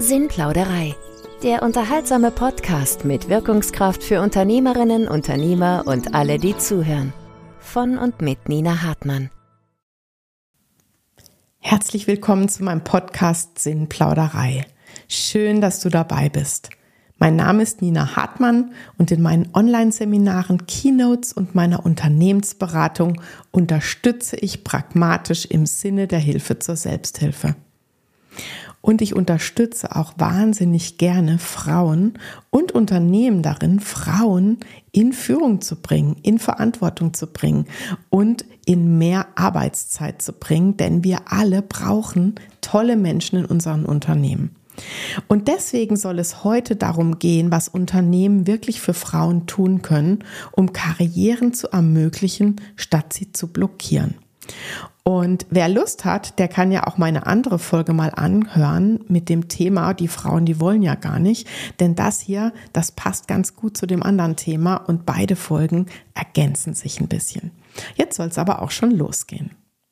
Sinnplauderei. Der unterhaltsame Podcast mit Wirkungskraft für Unternehmerinnen, Unternehmer und alle, die zuhören. Von und mit Nina Hartmann. Herzlich willkommen zu meinem Podcast Sinnplauderei. Schön, dass du dabei bist. Mein Name ist Nina Hartmann und in meinen Online-Seminaren, Keynotes und meiner Unternehmensberatung unterstütze ich pragmatisch im Sinne der Hilfe zur Selbsthilfe. Und ich unterstütze auch wahnsinnig gerne Frauen und Unternehmen darin, Frauen in Führung zu bringen, in Verantwortung zu bringen und in mehr Arbeitszeit zu bringen, denn wir alle brauchen tolle Menschen in unseren Unternehmen. Und deswegen soll es heute darum gehen, was Unternehmen wirklich für Frauen tun können, um Karrieren zu ermöglichen, statt sie zu blockieren. Und wer Lust hat, der kann ja auch meine andere Folge mal anhören mit dem Thema, die Frauen, die wollen ja gar nicht. Denn das hier, das passt ganz gut zu dem anderen Thema und beide Folgen ergänzen sich ein bisschen. Jetzt soll es aber auch schon losgehen.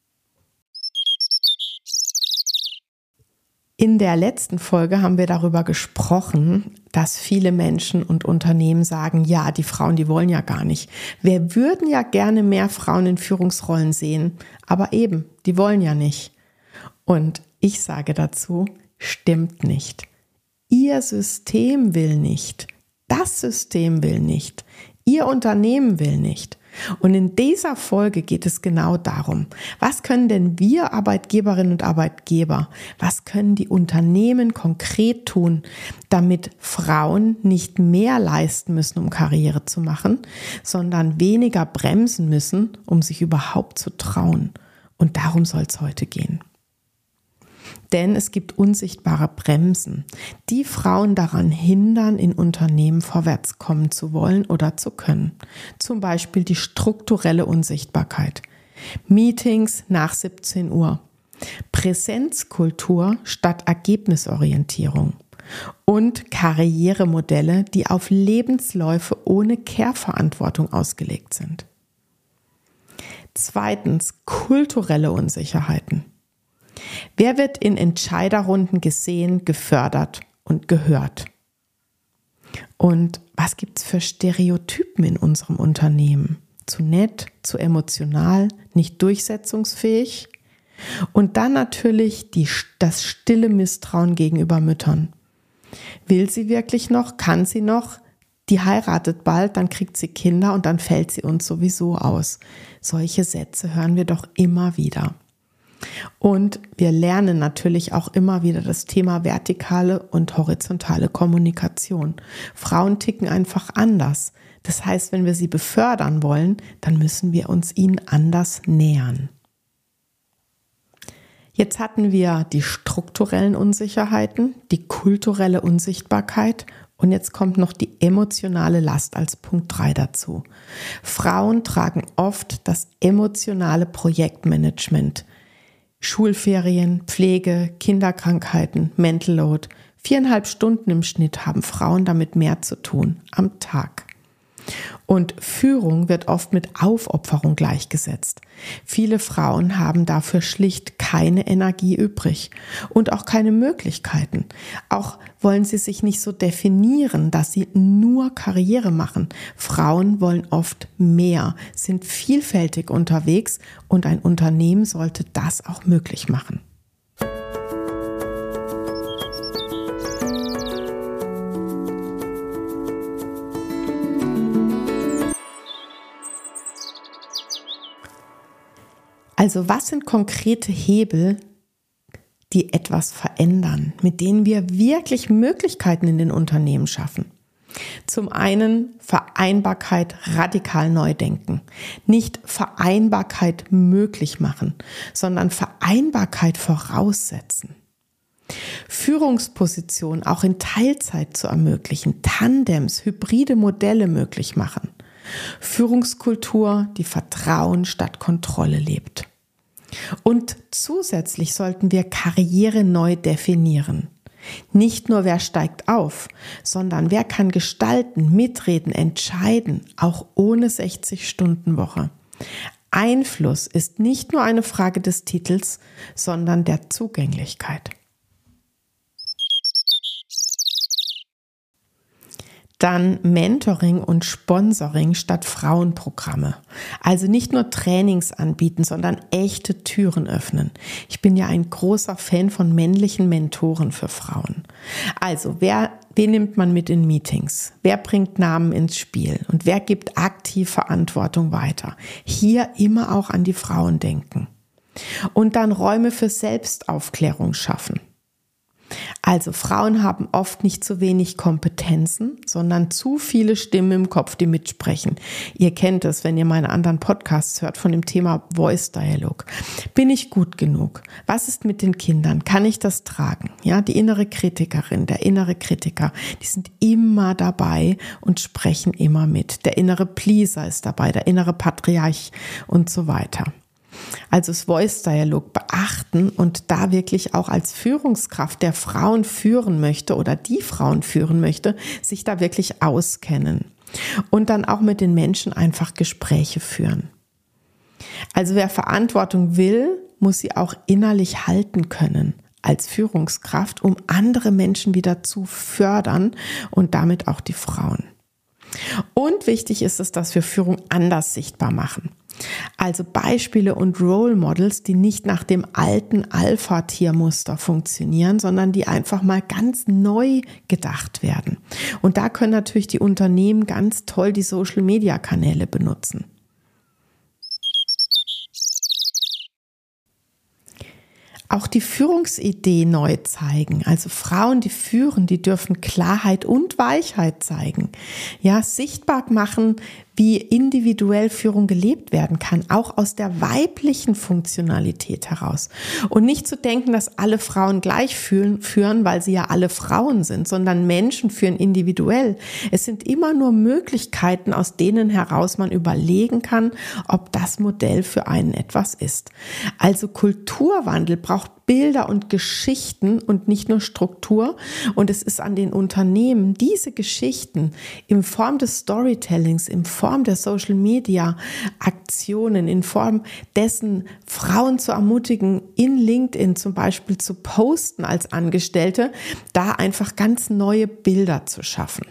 In der letzten Folge haben wir darüber gesprochen, dass viele Menschen und Unternehmen sagen, ja, die Frauen, die wollen ja gar nicht. Wir würden ja gerne mehr Frauen in Führungsrollen sehen, aber eben, die wollen ja nicht. Und ich sage dazu, stimmt nicht. Ihr System will nicht. Das System will nicht. Ihr Unternehmen will nicht. Und in dieser Folge geht es genau darum, was können denn wir Arbeitgeberinnen und Arbeitgeber, was können die Unternehmen konkret tun, damit Frauen nicht mehr leisten müssen, um Karriere zu machen, sondern weniger bremsen müssen, um sich überhaupt zu trauen. Und darum soll es heute gehen. Denn es gibt unsichtbare Bremsen, die Frauen daran hindern, in Unternehmen vorwärts kommen zu wollen oder zu können. Zum Beispiel die strukturelle Unsichtbarkeit. Meetings nach 17 Uhr. Präsenzkultur statt Ergebnisorientierung. Und Karrieremodelle, die auf Lebensläufe ohne Care-Verantwortung ausgelegt sind. Zweitens, kulturelle Unsicherheiten. Wer wird in Entscheiderrunden gesehen, gefördert und gehört? Und was gibt es für Stereotypen in unserem Unternehmen? Zu nett, zu emotional, nicht durchsetzungsfähig? Und dann natürlich das stille Misstrauen gegenüber Müttern. Will sie wirklich noch? Kann sie noch? Die heiratet bald, dann kriegt sie Kinder und dann fällt sie uns sowieso aus. Solche Sätze hören wir doch immer wieder. Und wir lernen natürlich auch immer wieder das Thema vertikale und horizontale Kommunikation. Frauen ticken einfach anders. Das heißt, wenn wir sie befördern wollen, dann müssen wir uns ihnen anders nähern. Jetzt hatten wir die strukturellen Unsicherheiten, die kulturelle Unsichtbarkeit und jetzt kommt noch die emotionale Last als Punkt 3 dazu. Frauen tragen oft das emotionale Projektmanagement. Schulferien, Pflege, Kinderkrankheiten, Mental Load. 4,5 Stunden im Schnitt haben Frauen damit mehr zu tun am Tag. Und Führung wird oft mit Aufopferung gleichgesetzt. Viele Frauen haben dafür schlicht keine Energie übrig und auch keine Möglichkeiten. Auch wollen sie sich nicht so definieren, dass sie nur Karriere machen. Frauen wollen oft mehr, sind vielfältig unterwegs und ein Unternehmen sollte das auch möglich machen. Also was sind konkrete Hebel, die etwas verändern, mit denen wir wirklich Möglichkeiten in den Unternehmen schaffen? Zum einen Vereinbarkeit radikal neu denken. Nicht Vereinbarkeit möglich machen, sondern Vereinbarkeit voraussetzen. Führungspositionen auch in Teilzeit zu ermöglichen, Tandems, hybride Modelle möglich machen. Führungskultur, die Vertrauen statt Kontrolle lebt. Und zusätzlich sollten wir Karriere neu definieren. Nicht nur wer steigt auf, sondern wer kann gestalten, mitreden, entscheiden, auch ohne 60-Stunden-Woche. Einfluss ist nicht nur eine Frage des Titels, sondern der Zugänglichkeit. Dann Mentoring und Sponsoring statt Frauenprogramme. Also nicht nur Trainings anbieten, sondern echte Türen öffnen. Ich bin ja ein großer Fan von männlichen Mentoren für Frauen. Also wen nimmt man mit in Meetings? Wer bringt Namen ins Spiel? Und wer gibt aktiv Verantwortung weiter? Hier immer auch an die Frauen denken. Und dann Räume für Selbstaufklärung schaffen. Also Frauen haben oft nicht zu wenig Kompetenzen, sondern zu viele Stimmen im Kopf, die mitsprechen. Ihr kennt es, wenn ihr meine anderen Podcasts hört von dem Thema Voice Dialog. Bin ich gut genug? Was ist mit den Kindern? Kann ich das tragen? Ja, die innere Kritikerin, der innere Kritiker, die sind immer dabei und sprechen immer mit. Der innere Pleaser ist dabei, der innere Patriarch und so weiter. Also das Voice-Dialog beachten und da wirklich auch als Führungskraft, der Frauen führen möchte oder die Frauen führen möchte, sich da wirklich auskennen. Und dann auch mit den Menschen einfach Gespräche führen. Also wer Verantwortung will, muss sie auch innerlich halten können als Führungskraft, um andere Menschen wieder zu fördern und damit auch die Frauen. Und wichtig ist es, dass wir Führung anders sichtbar machen. Also Beispiele und Role Models, die nicht nach dem alten Alpha-Tier-Muster funktionieren, sondern die einfach mal ganz neu gedacht werden. Und da können natürlich die Unternehmen ganz toll die Social-Media-Kanäle benutzen. Auch die Führungsidee neu zeigen. Also Frauen, die führen, die dürfen Klarheit und Weichheit zeigen. Ja, sichtbar machen, wie individuell Führung gelebt werden kann, auch aus der weiblichen Funktionalität heraus. Und nicht zu denken, dass alle Frauen gleich führen, weil sie ja alle Frauen sind, sondern Menschen führen individuell. Es sind immer nur Möglichkeiten, aus denen heraus man überlegen kann, ob das Modell für einen etwas ist. Also Kulturwandel braucht Bilder und Geschichten und nicht nur Struktur. Und es ist an den Unternehmen, diese Geschichten in Form des Storytellings, in Form der Social-Media-Aktionen, in Form dessen Frauen zu ermutigen, in LinkedIn zum Beispiel zu posten als Angestellte, da einfach ganz neue Bilder zu schaffen.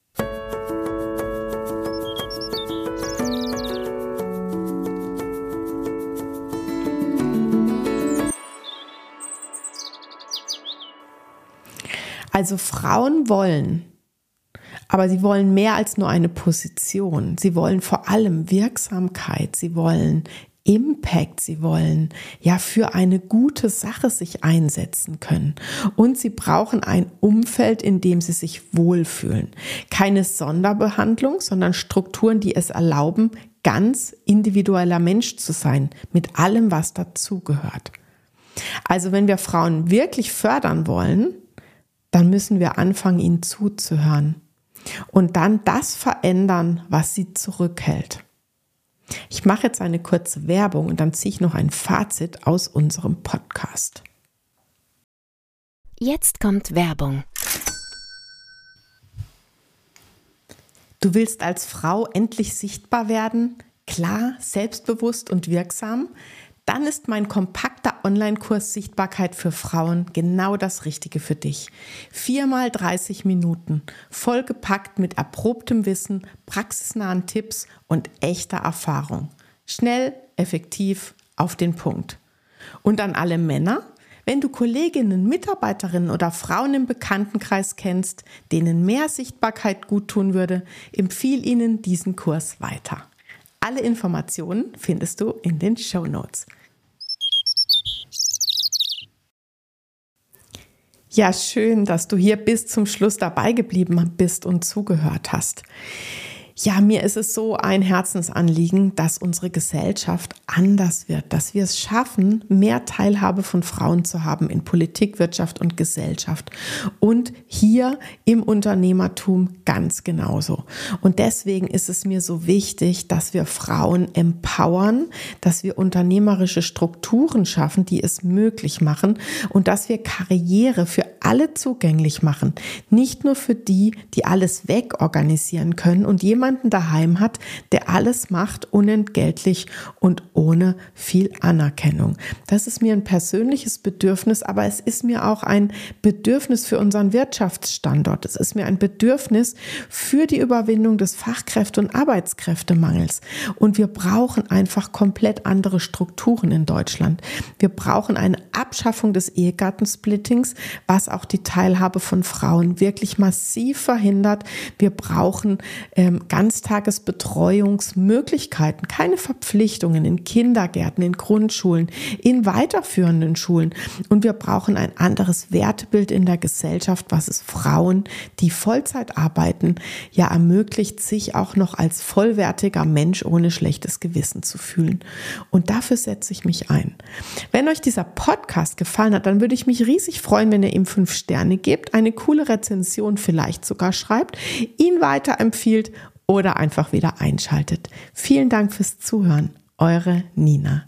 Also Frauen wollen, aber sie wollen mehr als nur eine Position. Sie wollen vor allem Wirksamkeit, sie wollen Impact, sie wollen ja für eine gute Sache sich einsetzen können. Und sie brauchen ein Umfeld, in dem sie sich wohlfühlen. Keine Sonderbehandlung, sondern Strukturen, die es erlauben, ganz individueller Mensch zu sein, mit allem, was dazugehört. Also wenn wir Frauen wirklich fördern wollen, dann müssen wir anfangen, ihnen zuzuhören und dann das verändern, was sie zurückhält. Ich mache jetzt eine kurze Werbung und dann ziehe ich noch ein Fazit aus unserem Podcast. Jetzt kommt Werbung. Du willst als Frau endlich sichtbar werden, klar, selbstbewusst und wirksam? Dann ist mein kompakter Online-Kurs Sichtbarkeit für Frauen genau das Richtige für dich. 4x30 Minuten, vollgepackt mit erprobtem Wissen, praxisnahen Tipps und echter Erfahrung. Schnell, effektiv, auf den Punkt. Und an alle Männer, wenn du Kolleginnen, Mitarbeiterinnen oder Frauen im Bekanntenkreis kennst, denen mehr Sichtbarkeit guttun würde, empfiehl ihnen diesen Kurs weiter. Alle Informationen findest du in den Shownotes. Ja, schön, dass du hier bis zum Schluss dabei geblieben bist und zugehört hast. Ja, mir ist es so ein Herzensanliegen, dass unsere Gesellschaft anders wird, dass wir es schaffen, mehr Teilhabe von Frauen zu haben in Politik, Wirtschaft und Gesellschaft und hier im Unternehmertum ganz genauso. Und deswegen ist es mir so wichtig, dass wir Frauen empowern, dass wir unternehmerische Strukturen schaffen, die es möglich machen und dass wir Karriere für alle zugänglich machen. Nicht nur für die, die alles wegorganisieren können und jemanden daheim hat, der alles macht, unentgeltlich und ohne viel Anerkennung. Das ist mir ein persönliches Bedürfnis, aber es ist mir auch ein Bedürfnis für unseren Wirtschaftsstandort. Es ist mir ein Bedürfnis für die Überwindung des Fachkräfte- und Arbeitskräftemangels. Und wir brauchen einfach komplett andere Strukturen in Deutschland. Wir brauchen eine Abschaffung des Ehegattensplittings, was auch die Teilhabe von Frauen wirklich massiv verhindert. Wir brauchen Ganztagesbetreuungsmöglichkeiten, keine Verpflichtungen in Kindergärten, in Grundschulen, in weiterführenden Schulen. Und wir brauchen ein anderes Wertebild in der Gesellschaft, was es Frauen, die Vollzeit arbeiten, ja ermöglicht, sich auch noch als vollwertiger Mensch ohne schlechtes Gewissen zu fühlen. Und dafür setze ich mich ein. Wenn euch dieser Podcast gefallen hat, dann würde ich mich riesig freuen, wenn ihr ihm 5 Sterne gebt, eine coole Rezension vielleicht sogar schreibt, ihn weiterempfiehlt oder einfach wieder einschaltet. Vielen Dank fürs Zuhören. Eure Nina.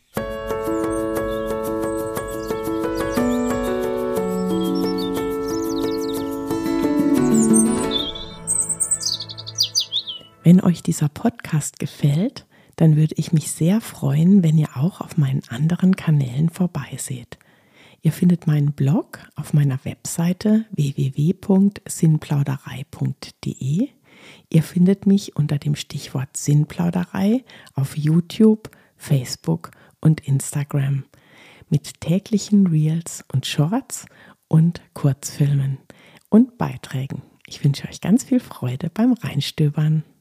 Wenn euch dieser Podcast gefällt, dann würde ich mich sehr freuen, wenn ihr auch auf meinen anderen Kanälen vorbeiseht. Ihr findet meinen Blog auf meiner Webseite www.sinnplauderei.de. Ihr findet mich unter dem Stichwort Sinnplauderei auf YouTube, Facebook und Instagram mit täglichen Reels und Shorts und Kurzfilmen und Beiträgen. Ich wünsche euch ganz viel Freude beim Reinstöbern.